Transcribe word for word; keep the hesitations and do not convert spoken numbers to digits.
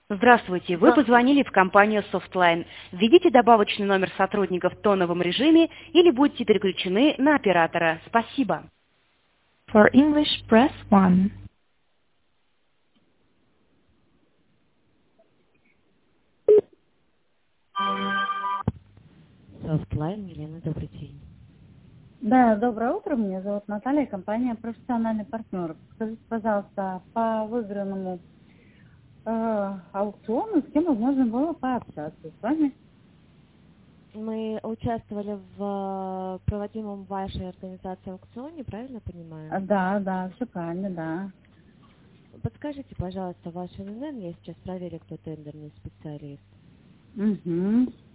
Здравствуйте, вы позвонили в компанию Softline. Введите добавочный номер сотрудника в тоновом режиме или будьте переключены на оператора. Спасибо. For English, press one. Softline, Елена, добрый день. Да, доброе утро. Меня зовут Наталья, компания «Профессиональный партнер». Скажите, пожалуйста, по выигранному э, аукциону, с кем можно было пообщаться с вами? Мы участвовали в проводимом вашей организации аукционе, правильно понимаю? А, да, да, все правильно, да. Подскажите, пожалуйста, ваш эн эн эн, я сейчас проверю, кто тендерный специалист. Угу.